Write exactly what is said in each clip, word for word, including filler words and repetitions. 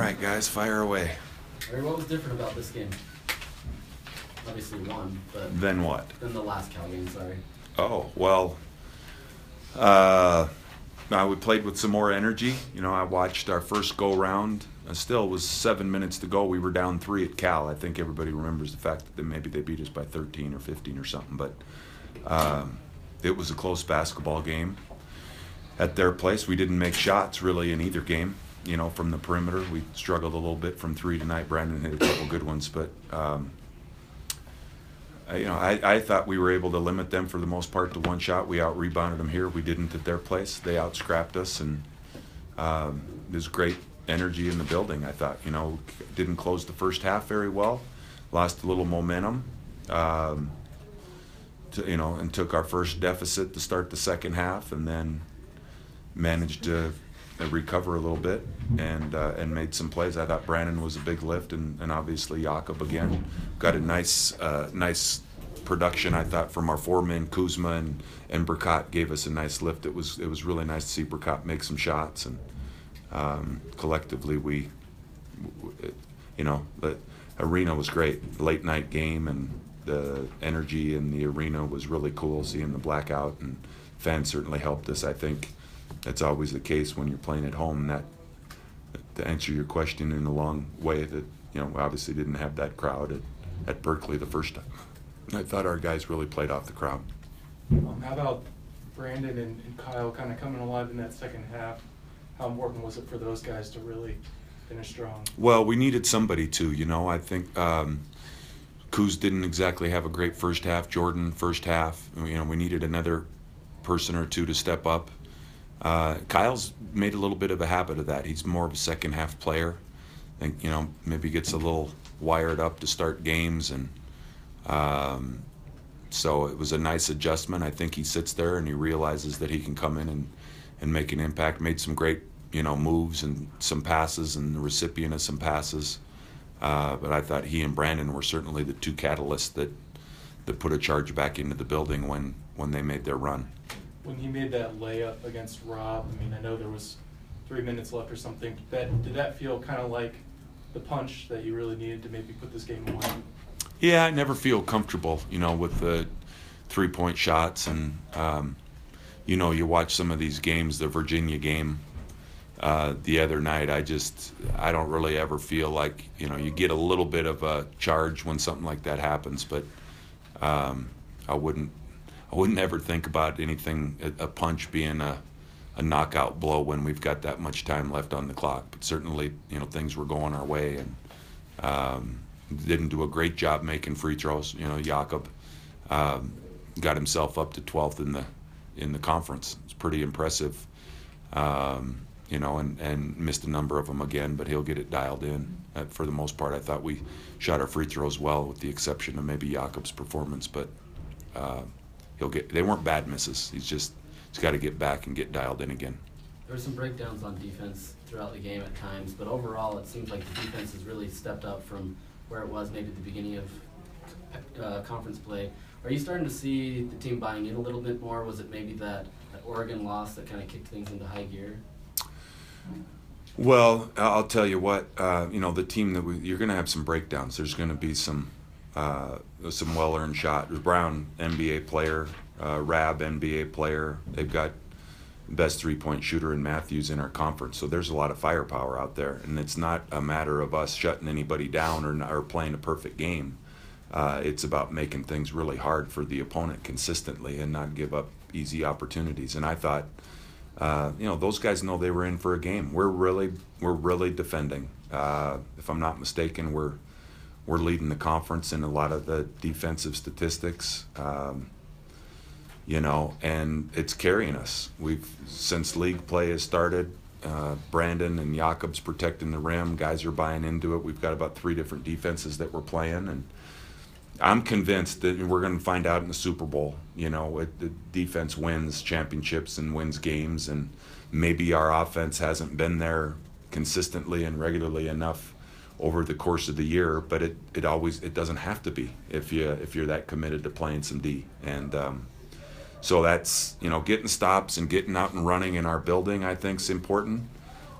right, guys, fire away. All right, what was different about this game? Obviously one, but Then what? than the last Cal game, sorry. Oh, well, uh, now we played with some more energy. You know, I watched our first go-round. Uh, still, it was seven minutes to go. We were down three at Cal. I think everybody remembers the fact that they, maybe they beat us by thirteen or fifteen or something. But um, it was a close basketball game. At their place, we didn't make shots really in either game. You know, from the perimeter, we struggled a little bit from three tonight. Brandon hit a couple good ones, but um, I, you know, I, I thought we were able to limit them for the most part to one shot. We out rebounded them here. We didn't at their place. They out scrapped us, and um, there's great energy in the building. I thought, you know, didn't close the first half very well, lost a little momentum, um, to, you know, and took our first deficit to start the second half, and then managed to recover a little bit and uh, and made some plays. I thought Brandon was a big lift, and, and obviously Jakob again got a nice uh, nice production. I thought from our four men, Kuzma and and Burkott gave us a nice lift. It was it was really nice to see Burkott make some shots, and um, collectively we, you know, the arena was great. Late night game, and the energy in the arena was really cool. Seeing the blackout, and fans certainly helped us. I think that's always the case when you're playing at home. That, to answer your question in a long way, that, you know, we obviously didn't have that crowd at, at Berkeley the first time. I thought our guys really played off the crowd. Um, how about Brandon and, and Kyle kind of coming alive in that second half? How important was it for those guys to really finish strong? Well, we needed somebody to, you know. I think um, Kuz didn't exactly have a great first half. Jordan, first half. You know, we needed another person or two to step up. Uh, Kyle's made a little bit of a habit of that. He's more of a second half player. I think, you know, maybe gets a little wired up to start games, and um, so it was a nice adjustment. I think he sits there and he realizes that he can come in and, and make an impact. Made some great, you know, moves and some passes, and the recipient of some passes. Uh, but I thought he and Brandon were certainly the two catalysts that that put a charge back into the building when when they made their run. When he made that layup against Rob, I mean, I know there was three minutes left or something. That did that feel kind of like the punch that you really needed to maybe put this game away? Yeah, I never feel comfortable, you know, with the three-point shots. And, um, you know, you watch some of these games, the Virginia game uh, the other night, I just, I don't really ever feel like, you know, you get a little bit of a charge when something like that happens. But um, I wouldn't, I wouldn't ever think about anything, a, a punch being a, a knockout blow when we've got that much time left on the clock. But certainly, you know, things were going our way, and um, didn't do a great job making free throws. You know, Jakob um, got himself up to twelfth in the in the conference. It's pretty impressive, um, you know, and, and missed a number of them again, but he'll get it dialed in. Uh, for the most part, I thought we shot our free throws well, with the exception of maybe Jakob's performance, but uh, he'll get. They weren't bad misses. He's just he's got to get back and get dialed in again. There were some breakdowns on defense throughout the game at times, but overall it seems like the defense has really stepped up from where it was maybe at the beginning of uh, conference play. Are you starting to see the team buying in a little bit more? Was it maybe that, that Oregon loss that kind of kicked things into high gear? Well, I'll tell you what. Uh, you know, the team that we, you're going to have some breakdowns. There's going to be some. Uh, some well-earned shot. Brown, N B A player. Uh, Rab, N B A player. They've got the best three-point shooter in Matthews in our conference. So there's a lot of firepower out there, and it's not a matter of us shutting anybody down or, or playing a perfect game. Uh, it's about making things really hard for the opponent consistently and not give up easy opportunities. And I thought, uh, you know, those guys know they were in for a game. We're really, we're really defending. Uh, if I'm not mistaken, we're We're leading the conference in a lot of the defensive statistics, um, you know, and it's carrying us. We've, since league play has started, uh, Brandon and Jakob's protecting the rim. Guys are buying into it. We've got about three different defenses that we're playing, and I'm convinced that we're going to find out in the Super Bowl. You know, it, the defense wins championships and wins games, and maybe our offense hasn't been there consistently and regularly enough over the course of the year, but it, it always it doesn't have to be if you if you're that committed to playing some D. And um, so that's, you know, getting stops and getting out and running in our building, I think, is important.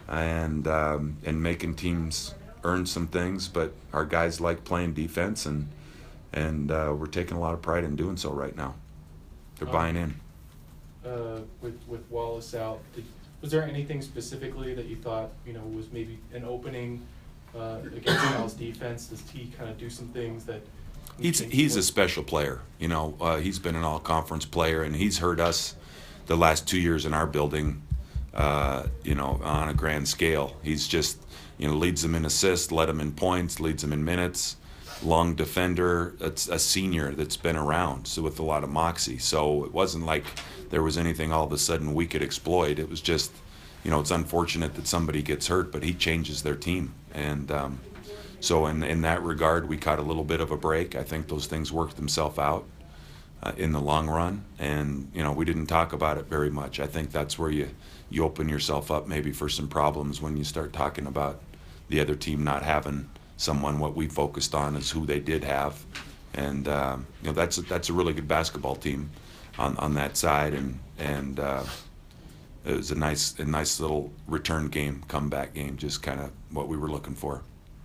and um, and making teams earn some things. But our guys like playing defense, and and uh, we're taking a lot of pride in doing so right now. They're Um, buying in. Uh, with with Wallace out, did, was there anything specifically that you thought you know was maybe an opening uh, against Cal's defense? Does he kind of do some things that? you He's think he's a would- special player. You know, uh, he's been an all-conference player, and he's hurt us the last two years in our building. Uh, you know, on a grand scale, he's just you know leads them in assists, led them in points, leads them in minutes. Long defender. It's a senior that's been around, so with a lot of moxie. So it wasn't like there was anything all of a sudden we could exploit. It was just, you know, it's unfortunate that somebody gets hurt, but he changes their team, and. Um, So in in that regard, we caught a little bit of a break. I think those things worked themselves out uh, in the long run, and you know we didn't talk about it very much. I think that's where you you open yourself up maybe for some problems when you start talking about the other team not having someone. What we focused on is who they did have, and um, you know that's a, that's a really good basketball team on on that side, and and uh, it was a nice a nice little return game, comeback game, just kind of what we were looking for.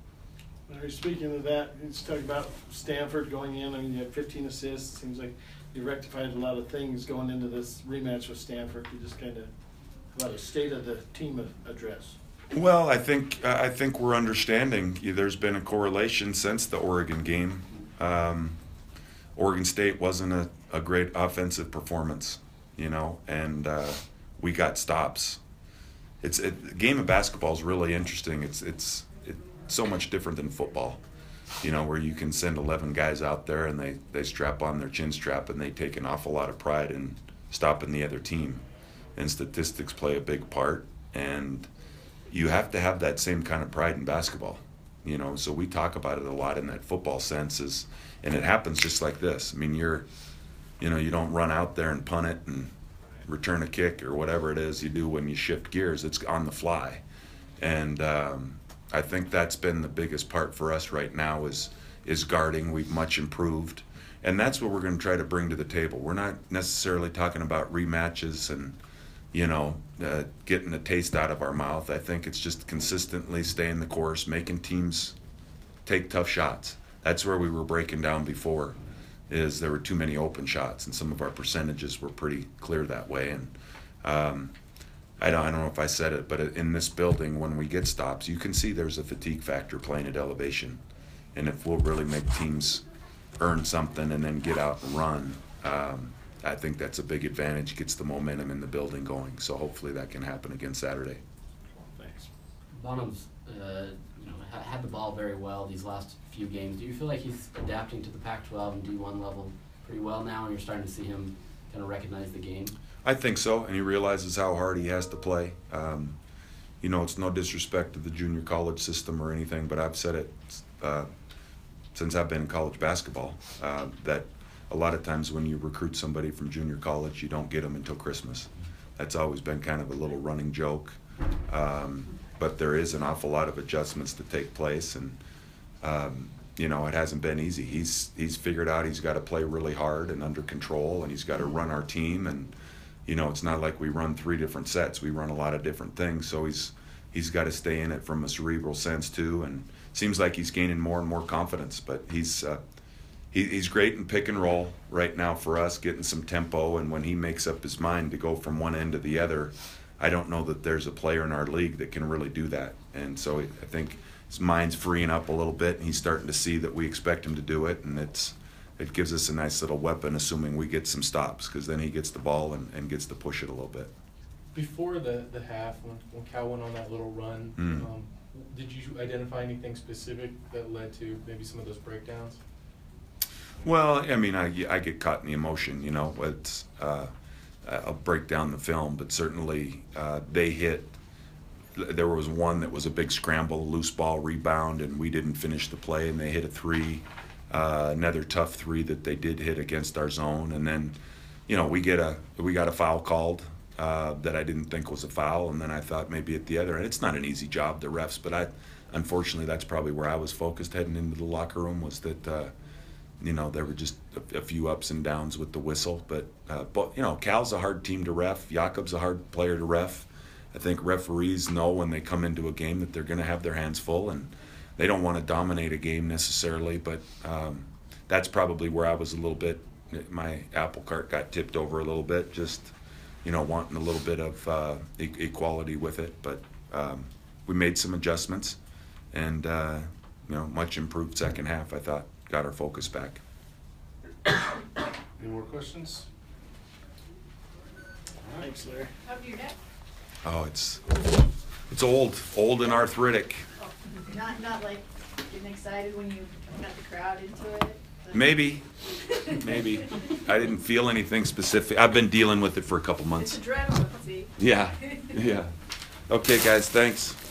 Speaking of that, let's talk about Stanford going in. I mean, you had fifteen assists. Seems like you rectified a lot of things going into this rematch with Stanford. You just kind of about a state of the team address. Well, I think I think we're understanding. There's been a correlation since the Oregon game. Um, Oregon State wasn't a, a great offensive performance, you know, and uh, we got stops. It's it, the game of basketball is really interesting. It's it's so much different than football, you know, where you can send eleven guys out there and they, they strap on their chin strap and they take an awful lot of pride in stopping the other team. And statistics play a big part. And you have to have that same kind of pride in basketball, you know. So we talk about it a lot in that football sense, is, and it happens just like this. I mean, you're, you know, you don't run out there and punt it and return a kick or whatever it is you do when you shift gears. It's on the fly. And, um, I think that's been the biggest part for us right now is is guarding. We've much improved, and that's what we're going to try to bring to the table. We're not necessarily talking about rematches and, you know, uh, getting a taste out of our mouth. I think it's just consistently staying the course, making teams take tough shots. That's where we were breaking down before, is there were too many open shots, and some of our percentages were pretty clear that way. And um, I don't, I don't know if I said it, but in this building, when we get stops, you can see there's a fatigue factor playing at elevation. And if we'll really make teams earn something and then get out and run, um, I think that's a big advantage, gets the momentum in the building going. So hopefully that can happen again Saturday. Thanks. Bonham's uh, you know, ha- had the ball very well these last few games. Do you feel like he's adapting to the Pac twelve and D one level pretty well now, and you're starting to see him kind of recognize the game? I think so, and he realizes how hard he has to play. Um, you know, it's no disrespect to the junior college system or anything, but I've said it uh, since I've been in college basketball, uh, that a lot of times when you recruit somebody from junior college, you don't get them until Christmas. That's always been kind of a little running joke. Um, but there is an awful lot of adjustments to take place, and um, you know, it hasn't been easy. He's he's figured out he's got to play really hard and under control, and he's got to run our team. And you know, it's not like we run three different sets. We run a lot of different things. So he's he's got to stay in it from a cerebral sense too. And seems like he's gaining more and more confidence. But he's uh, he, he's great in pick and roll right now for us, getting some tempo. And when he makes up his mind to go from one end to the other, I don't know that there's a player in our league that can really do that. And so I think his mind's freeing up a little bit, and he's starting to see that we expect him to do it, and it's it gives us a nice little weapon, assuming we get some stops, because then he gets the ball and, and gets to push it a little bit. Before the, the half, when, when Cal went on that little run, Mm. um, did you identify anything specific that led to maybe some of those breakdowns? Well, I mean, I, I get caught in the emotion, you know. It's, uh, I'll break down the film, but certainly uh, they hit. There was one that was a big scramble, loose ball rebound, and we didn't finish the play, and they hit a three, uh, another tough three that they did hit against our zone, and then, you know, we get a we got a foul called uh, that I didn't think was a foul, and then I thought maybe at the other end. It's not an easy job, the refs, but I, unfortunately, that's probably where I was focused heading into the locker room, was that. Uh, You know, there were just a, a few ups and downs with the whistle, but uh, but you know, Cal's a hard team to ref. Jakob's a hard player to ref, I think referees know when they come into a game that they're going to have their hands full, and they don't want to dominate a game necessarily, but um, that's probably where I was a little bit, my apple cart got tipped over a little bit, just, you know, wanting a little bit of uh, e- equality with it. But um, we made some adjustments, and, uh, you know, much improved second half, I thought, got our focus back. Any more questions? Thanks, Larry. How'd you get? Oh, it's it's old, old and arthritic. Oh, not, not like getting excited when you got the crowd into it? but- Maybe, maybe. I didn't feel anything specific. I've been dealing with it for a couple It's months. adrenaline, see? Yeah, yeah. Okay, guys, thanks.